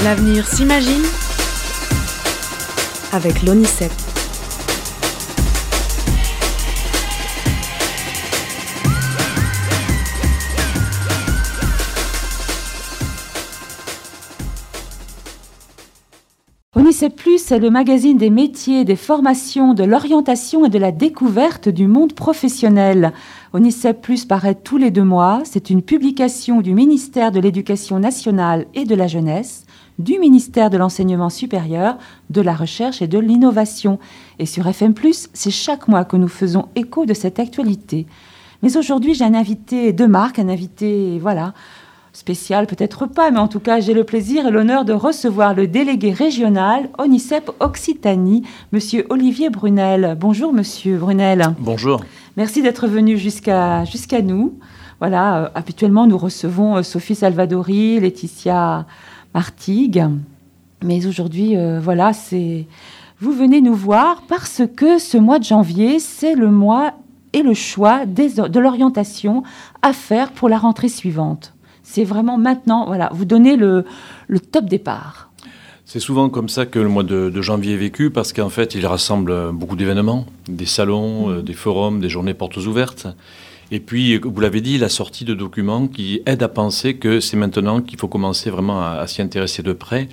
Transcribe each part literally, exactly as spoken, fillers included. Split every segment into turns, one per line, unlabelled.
L'avenir s'imagine avec l'ONICEP.
ONICEP Plus, c'est le magazine des métiers, des formations, de l'orientation et de la découverte du monde professionnel. ONICEP Plus paraît tous les deux mois. C'est une publication du ministère de l'Éducation nationale et de la jeunesse, du ministère de l'Enseignement supérieur, de la recherche et de l'innovation. Et sur F M plus, c'est chaque mois que nous faisons écho de cette actualité. Mais aujourd'hui, j'ai un invité de marque, un invité, voilà, spécial, peut-être pas, mais en tout cas, j'ai le plaisir et l'honneur de recevoir le délégué régional ONICEP Occitanie, Monsieur Olivier Brunel. Bonjour, Monsieur Brunel.
Bonjour.
Merci d'être venu jusqu'à, jusqu'à nous. Voilà, euh, habituellement, nous recevons euh, Sophie Salvadori, Laetitia Martigues. Mais aujourd'hui, euh, voilà, c'est... vous venez nous voir parce que ce mois de janvier, c'est le mois et le choix des, de l'orientation à faire pour la rentrée suivante. C'est vraiment maintenant, voilà, vous donnez le, le top départ.
C'est souvent comme ça que le mois de, de janvier est vécu, parce qu'en fait, il rassemble beaucoup d'événements, des salons, mmh. euh, des forums, des journées portes ouvertes. Et puis, vous l'avez dit, la sortie de documents qui aident à penser que c'est maintenant qu'il faut commencer vraiment à, à s'y intéresser de près.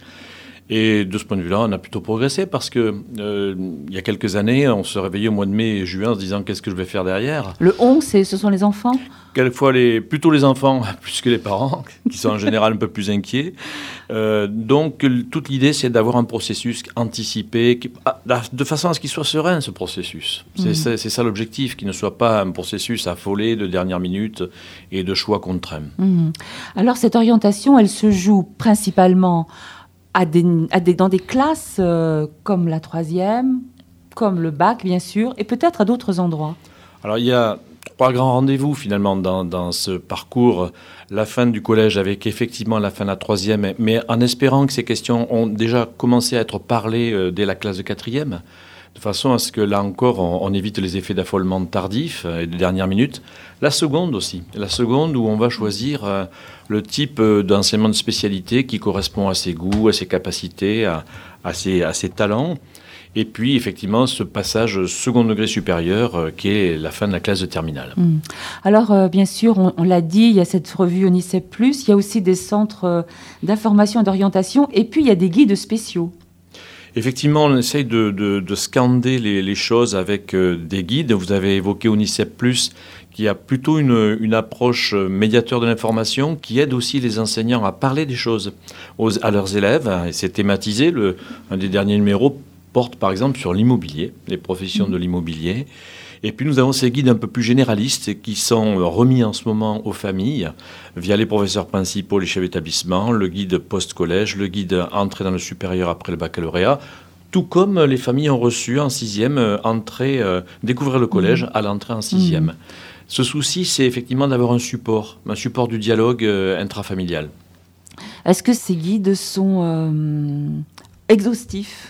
Et de ce point de vue-là, on a plutôt progressé parce que euh, il y a quelques années, on se réveillait au mois de mai et juin en se disant qu'est-ce que je vais faire derrière.
Le on, c'est, ce sont les enfants ?
Quelquefois, les, plutôt les enfants, plus que les parents, qui sont en général un peu plus inquiets. Euh, donc, toute l'idée, c'est d'avoir un processus anticipé, qui, de façon à ce qu'il soit serein, ce processus. C'est, mmh. c'est, c'est ça l'objectif, qu'il ne soit pas un processus affolé de dernière minute et de choix contraints.
Mmh. Alors, cette orientation, elle se joue principalement à des, à des, dans des classes euh, comme la troisième, comme le bac, bien sûr, et peut-être à d'autres endroits.
Alors, il y a trois grands rendez-vous, finalement, dans, dans ce parcours. La fin du collège avec, effectivement, la fin de la troisième, mais en espérant que ces questions ont déjà commencé à être parlées euh, dès la classe de quatrième, de façon à ce que, là encore, on, on évite les effets d'affolement tardif et de dernière minute. La seconde aussi, la seconde où on va choisir euh, le type euh, d'enseignement de spécialité qui correspond à ses goûts, à ses capacités, à, à, ses, à ses talents. Et puis, effectivement, ce passage second degré supérieur euh, qui est la fin de la classe de terminale.
Mmh. Alors, euh, bien sûr, on, on l'a dit, il y a cette revue ONICEP plus, il y a aussi des centres euh, d'information et d'orientation, et puis il y a des guides spéciaux.
Effectivement, on essaye de, de, de scander les, les choses avec euh, des guides. Vous avez évoqué ONICEP plus, qui a plutôt une, une approche médiateur de l'information, qui aide aussi les enseignants à parler des choses aux, à leurs élèves. Et c'est thématisé. Le, un des derniers numéros porte par exemple sur l'immobilier, les professions de l'immobilier. Et puis nous avons ces guides un peu plus généralistes qui sont remis en ce moment aux familles via les professeurs principaux, les chefs d'établissement, le guide post-collège, le guide entrée dans le supérieur après le baccalauréat, tout comme les familles ont reçu en sixième euh, entrée, euh, découvrir le collège à l'entrée en sixième. Mmh. Ce souci, c'est effectivement d'avoir un support, un support du dialogue euh, intrafamilial.
Est-ce que ces guides sont euh, exhaustifs ?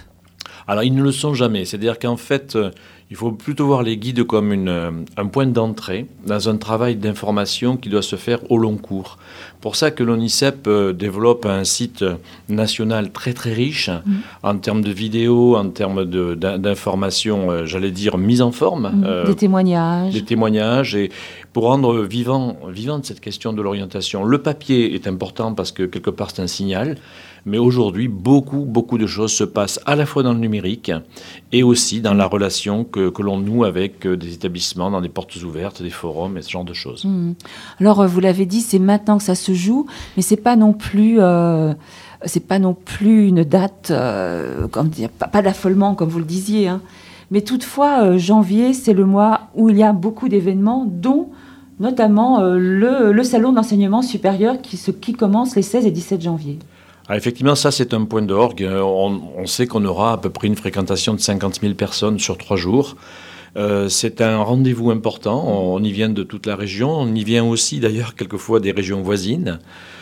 Alors, ils ne le sont jamais. C'est-à-dire qu'en fait, euh, il faut plutôt voir les guides comme une, euh, un point d'entrée dans un travail d'information qui doit se faire au long cours. Pour ça que l'ONICEP euh, développe un site national très très riche mmh. en termes de vidéos, en termes de, d'informations, euh, j'allais dire, mises en forme.
Mmh. Euh, des témoignages.
Des témoignages, et pour rendre vivant, vivante cette question de l'orientation. Le papier est important parce que quelque part c'est un signal. Mais aujourd'hui, beaucoup, beaucoup de choses se passent à la fois dans le numérique et aussi dans la relation que, que l'on noue avec des établissements, dans des portes ouvertes, des forums et ce genre de choses.
Mmh. Alors, vous l'avez dit, c'est maintenant que ça se joue, mais c'est pas non plus, euh, c'est pas non plus une date, euh, comme dire, pas, pas d'affolement, comme vous le disiez. Hein. Mais toutefois, euh, janvier, c'est le mois où il y a beaucoup d'événements, dont notamment euh, le, le salon d'enseignement supérieur qui, se, qui commence les seize et dix-sept janvier.
Ah, effectivement, ça c'est un point d'orgue. On, on sait qu'on aura à peu près une fréquentation de cinquante mille personnes sur trois jours. Euh, c'est un rendez-vous important. On, on y vient de toute la région. On y vient aussi d'ailleurs quelquefois des régions voisines.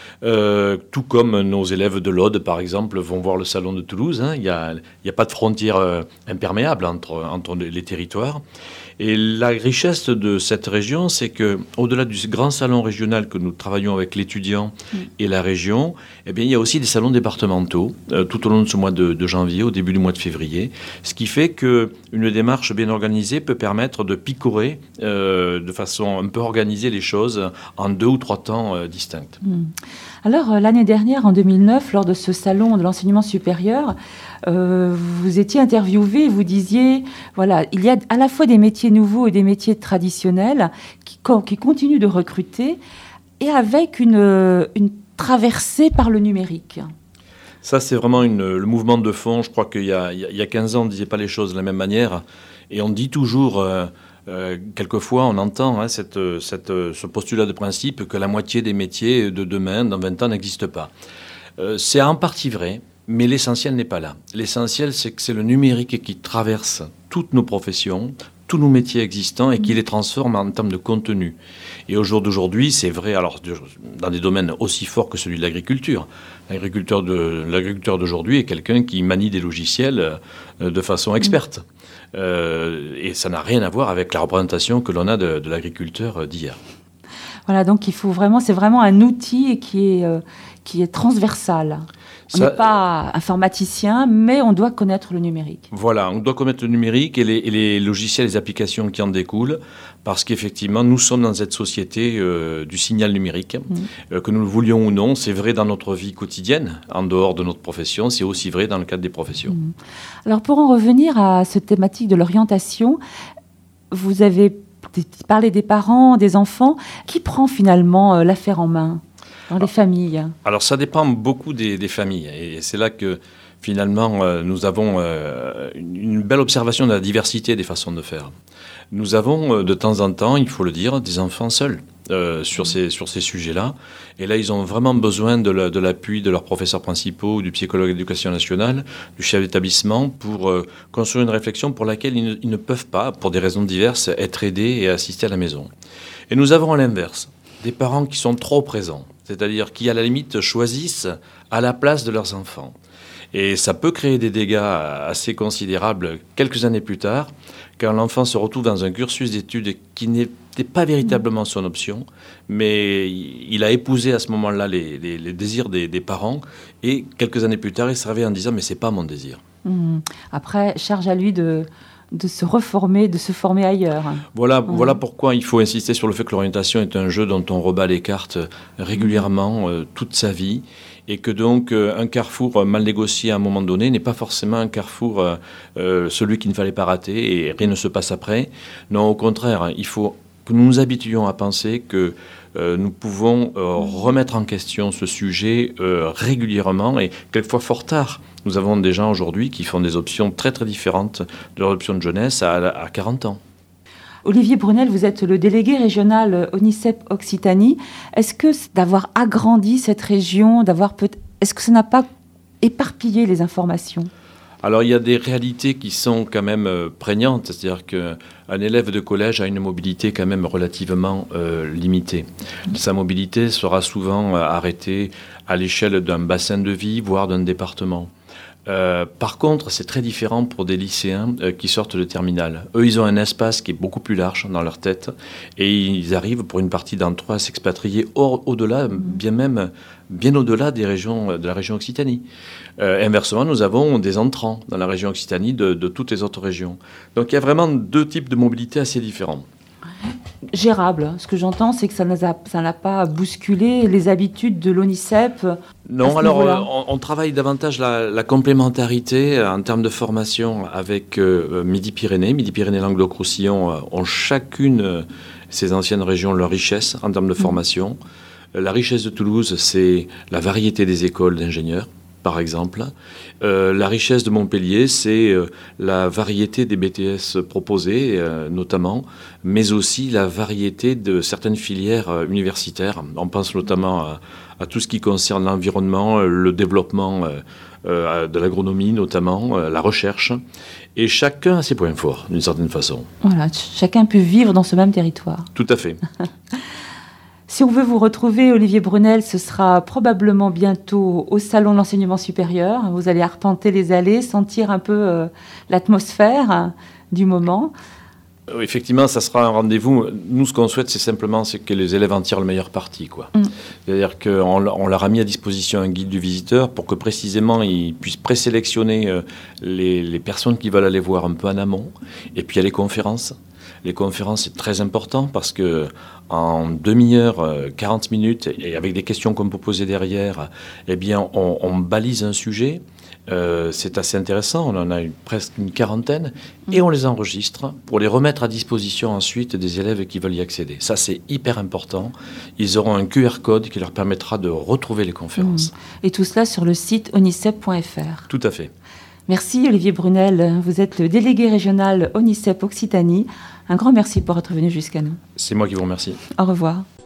Euh, tout comme nos élèves de l'Aude, par exemple, vont voir le salon de Toulouse. Hein. Il n'y a, il n'y a pas de frontière euh, imperméable entre, entre les territoires. Et la richesse de cette région, c'est qu'au-delà du grand salon régional que nous travaillons avec l'étudiant mmh. et la région, eh bien, il y a aussi des salons départementaux euh, tout au long de ce mois de, de janvier, au début du mois de février, ce qui fait qu'une démarche bien organisée peut permettre de picorer euh, de façon un peu organisée les choses en deux ou trois temps euh, distincts.
Mmh. Alors, euh, l'année dernière, en deux mille neuf, lors de ce salon de l'enseignement supérieur, euh, vous étiez interviewé et vous disiez, voilà, il y a à la fois des métiers nouveaux et des métiers traditionnels qui, qui continuent de recruter et avec une, une traversée par le numérique.
Ça, c'est vraiment une, le mouvement de fond. Je crois qu'il y a, il y a quinze ans, on ne disait pas les choses de la même manière. Et on dit toujours... Euh, Euh, quelquefois, on entend hein, cette, cette, ce postulat de principe que la moitié des métiers de demain, dans vingt ans, n'existent pas. Euh, c'est en partie vrai, mais l'essentiel n'est pas là. L'essentiel, c'est que c'est le numérique qui traverse toutes nos professions, tous nos métiers existants et qui les transforme en termes de contenu. Et au jour d'aujourd'hui, c'est vrai, alors dans des domaines aussi forts que celui de l'agriculture. L'agriculteur, de, l'agriculteur d'aujourd'hui est quelqu'un qui manie des logiciels de façon experte. Euh, et ça n'a rien à voir avec la représentation que l'on a de, de l'agriculteur d'hier.
Voilà, donc il faut vraiment, c'est vraiment un outil qui est, euh, qui est transversal. On ça, n'est pas informaticien, mais on doit connaître le numérique.
Voilà, on doit connaître le numérique et les, et les logiciels, les applications qui en découlent, parce qu'effectivement, nous sommes dans cette société euh, du signal numérique, mmh. euh, que nous le voulions ou non. C'est vrai dans notre vie quotidienne, en dehors de notre profession, c'est aussi vrai dans le cadre des professions.
Mmh. Alors, pour en revenir à cette thématique de l'orientation, vous avez parlé des parents, des enfants. Qui prend finalement euh, l'affaire en main dans les familles?
Alors, ça dépend beaucoup des, des familles. Et c'est là que, finalement, euh, nous avons euh, une belle observation de la diversité des façons de faire. Nous avons, euh, de temps en temps, il faut le dire, des enfants seuls euh, sur ces, sur ces sujets-là. Et là, ils ont vraiment besoin de, la, de l'appui de leurs professeurs principaux, du psychologue d'éducation nationale, du chef d'établissement, pour euh, construire une réflexion pour laquelle ils ne, ils ne peuvent pas, pour des raisons diverses, être aidés et assister à la maison. Et nous avons à l'inverse des parents qui sont trop présents, c'est-à-dire qui, à la limite, choisissent à la place de leurs enfants. Et ça peut créer des dégâts assez considérables quelques années plus tard, quand l'enfant se retrouve dans un cursus d'études qui n'était pas véritablement son option, mais il a épousé à ce moment-là les, les, les désirs des, des parents, et quelques années plus tard, il se réveille en disant « mais c'est pas mon désir
mmh. ». Après, charge à lui de... de se reformer, de se former ailleurs.
Voilà, mmh. voilà pourquoi il faut insister sur le fait que l'orientation est un jeu dont on rebat les cartes régulièrement euh, toute sa vie, et que donc euh, un carrefour mal négocié à un moment donné n'est pas forcément un carrefour euh, euh, celui qu'il ne fallait pas rater et rien ne se passe après. Non, au contraire, il faut que nous nous habituions à penser que euh, nous pouvons euh, remettre en question ce sujet euh, régulièrement et quelquefois fort tard. Nous avons des gens aujourd'hui qui font des options très très différentes de leur option de jeunesse à, à quarante ans.
Olivier Brunel, vous êtes le délégué régional ONICEP Occitanie. Est-ce que d'avoir agrandi cette région, d'avoir peut- est-ce que ça n'a pas éparpillé les informations ?
Alors, il y a des réalités qui sont quand même euh, prégnantes. C'est-à-dire qu'un élève de collège a une mobilité quand même relativement euh, limitée. Sa mobilité sera souvent euh, arrêtée à l'échelle d'un bassin de vie, voire d'un département. Euh, par contre, c'est très différent pour des lycéens euh, qui sortent de terminale. Eux, ils ont un espace qui est beaucoup plus large dans leur tête et ils arrivent, pour une partie d'entre eux, à s'expatrier hors, au-delà, bien même, bien au-delà des régions, de la région Occitanie. Euh, inversement, nous avons des entrants dans la région Occitanie de, de toutes les autres régions. Donc, il y a vraiment deux types de mobilité assez différents.
Gérable. Ce que j'entends, c'est que ça n'a, ça n'a pas bousculé les habitudes de l'ONICEP.
Non, alors euh, on, on travaille davantage la, la complémentarité euh, en termes de formation avec euh, Midi-Pyrénées. Midi-Pyrénées, Languedoc-Roussillon euh, ont chacune, euh, ces anciennes régions, leur richesse en termes de formation. Mmh. Euh, la richesse de Toulouse, c'est la variété des écoles d'ingénieurs, par exemple. Euh, la richesse de Montpellier, c'est euh, la variété des B T S proposés, euh, notamment, mais aussi la variété de certaines filières euh, universitaires. On pense notamment à, à tout ce qui concerne l'environnement, le développement euh, euh, de l'agronomie, notamment, euh, la recherche. Et chacun a ses points forts, d'une certaine façon.
Voilà, chacun peut vivre dans ce même territoire.
Tout à fait.
Si on veut vous retrouver, Olivier Brunel, ce sera probablement bientôt au Salon de l'Enseignement Supérieur. Vous allez arpenter les allées, sentir un peu euh, l'atmosphère hein, du moment.
Effectivement, ça sera un rendez-vous. Nous, ce qu'on souhaite, c'est simplement c'est que les élèves en tirent le meilleur parti, quoi. Mm. C'est-à-dire qu'on on leur a mis à disposition un guide du visiteur pour que précisément ils puissent présélectionner euh, les, les personnes qui veulent aller voir un peu en amont. Et puis il y a les conférences. Les conférences, c'est très important parce que en demi-heure, euh, quarante minutes, et avec des questions qu'on peut poser derrière, eh bien, on, on balise un sujet. Euh, c'est assez intéressant, on en a une, presque une quarantaine, et on les enregistre pour les remettre à disposition ensuite des élèves qui veulent y accéder. Ça, c'est hyper important. Ils auront un Q R code qui leur permettra de retrouver les conférences.
Mmh. Et tout cela sur le site onicep point f r.
Tout à fait.
Merci Olivier Brunel, vous êtes le délégué régional Onicep Occitanie. Un grand merci pour être venu jusqu'à nous.
C'est moi qui vous remercie.
Au revoir.